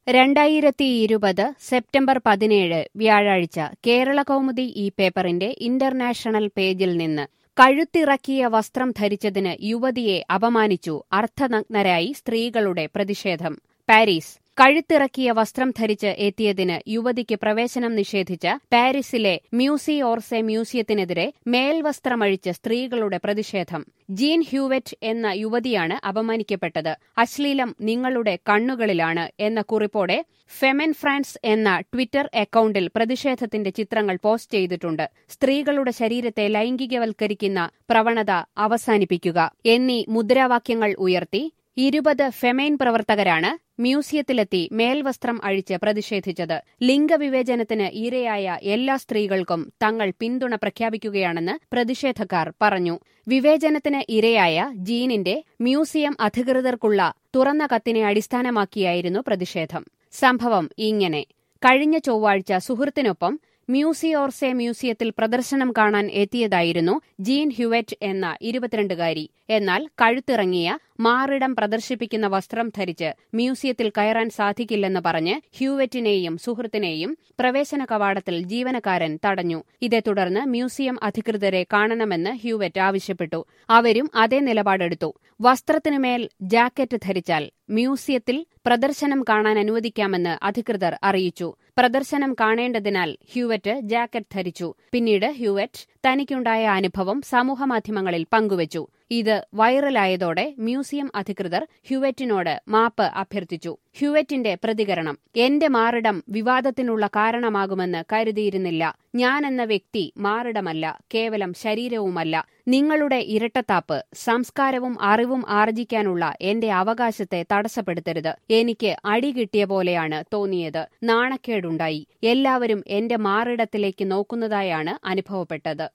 2020 September 17 വ്യാഴാഴ്ച കേരളകൗമുദി ഈ പേപ്പറിന്റെ ഇന്റർനാഷണൽ പേജിൽ നിന്ന് കഴുത്തിറക്കിയ വസ്ത്രം ധരിച്ചതിന് യുവതിയെ അപമാനിച്ചു അർദ്ധനഗ്നരായി സ്ത്രീകളുടെ പ്രതിഷേധം. പാരീസ്. കഴുത്തിറക്കിയ വസ്ത്രം ധരിച്ച് എത്തിയതിന് യുവതിക്ക് പ്രവേശനം നിഷേധിച്ച പാരീസിലെ മ്യൂസി ഓർസെ മ്യൂസിയത്തിനെതിരെ മേൽവസ്ത്രമഴിച്ച് സ്ത്രീകളുടെ പ്രതിഷേധം. ജീൻ ഹ്യൂവെറ്റ് എന്ന യുവതിയാണ് അപമാനിക്കപ്പെട്ടത്. അശ്ലീലം നിങ്ങളുടെ കണ്ണുകളിലാണ് എന്ന കുറിപ്പോടെ ഫെമൻ ഫ്രാൻസ് എന്ന ട്വിറ്റർ അക്കൌണ്ടിൽ പ്രതിഷേധത്തിന്റെ ചിത്രങ്ങൾ പോസ്റ്റ് ചെയ്തിട്ടുണ്ട്. സ്ത്രീകളുടെ ശരീരത്തെ ലൈംഗികവൽക്കരിക്കുന്ന പ്രവണത അവസാനിപ്പിക്കുക എന്നീ മുദ്രാവാക്യങ്ങൾ ഉയർത്തി 20 ഫെമൈൻ പ്രവർത്തകരാണ് മ്യൂസിയത്തിലെത്തി മേൽവസ്ത്രം അഴിച്ച് പ്രതിഷേധിച്ചത്. ലിംഗവിവേചനത്തിന് ഇരയായ എല്ലാ സ്ത്രീകൾക്കും തങ്ങൾ പിന്തുണ പ്രഖ്യാപിക്കുകയാണെന്ന് പ്രതിഷേധക്കാർ പറഞ്ഞു. വിവേചനത്തിന് ഇരയായ ജീനിന്റെ മ്യൂസിയം അധികൃതർക്കുള്ള തുറന്ന കത്തിനെ അടിസ്ഥാനമാക്കിയായിരുന്നു പ്രതിഷേധം. സംഭവം ഇങ്ങനെ: കഴിഞ്ഞ ചൊവ്വാഴ്ച സുഹൃത്തിനൊപ്പം മ്യൂസി ഓർസെ മ്യൂസിയത്തിൽ പ്രദർശനം കാണാൻ എത്തിയതായിരുന്നു ജീൻ ഹ്യൂവെറ്റ് എന്ന 22കാരി. എന്നാൽ കഴുത്തിറങ്ങിയ മാറിടം പ്രദർശിപ്പിക്കുന്ന വസ്ത്രം ധരിച്ച് മ്യൂസിയത്തിൽ കയറാൻ സാധിക്കില്ലെന്ന് പറഞ്ഞ് ഹ്യൂവെറ്റിനെയും സുഹൃത്തിനെയും പ്രവേശന കവാടത്തിൽ ജീവനക്കാരൻ തടഞ്ഞു. ഇതേ തുടർന്ന് മ്യൂസിയം അധികൃതരെ കാണണമെന്ന് ഹ്യൂവെറ്റ് ആവശ്യപ്പെട്ടു. അവരും അതേ നിലപാടെടുത്തു. വസ്ത്രത്തിനുമേൽ ജാക്കറ്റ് ധരിച്ചാൽ മ്യൂസിയത്തിൽ പ്രദർശനം കാണാൻ അനുവദിക്കാമെന്ന് അധികൃതർ അറിയിച്ചു. പ്രദർശനം കാണേണ്ടതിനാൽ ഹ്യൂവെറ്റ് ജാക്കറ്റ് ധരിച്ചു. പിന്നീട് ഹ്യൂവെറ്റ് തനിക്കുണ്ടായ അനുഭവം സമൂഹമാധ്യമങ്ങളിൽ പങ്കുവച്ചു. ഇത് വൈറലായതോടെ മ്യൂസിയം അധികൃതർ ഹ്യൂവെറ്റിനോട് മാപ്പ് അഭ്യർത്ഥിച്ചു. ഹ്യൂവെറ്റിന്റെ പ്രതികരണം: എന്റെ മാറിടം വിവാദത്തിനുള്ള കാരണമാകുമെന്ന് കരുതിയിരുന്നില്ല. ഞാനെന്ന വ്യക്തി മാറിടമല്ല, കേവലം ശരീരവുമല്ല. നിങ്ങളുടെ ഇരട്ടത്താപ്പ് സംസ്കാരവും അറിവും ആർജിക്കാനുള്ള എന്റെ അവകാശത്തെ തടസ്സപ്പെടുത്തരുത്. എനിക്ക് അടി കിട്ടിയ പോലെയാണ് തോന്നിയത്. നാണക്കേടുണ്ടായി. എല്ലാവരും എന്റെ മാറിടത്തിലേക്ക് നോക്കുന്നതായാണ് അനുഭവപ്പെട്ടത്.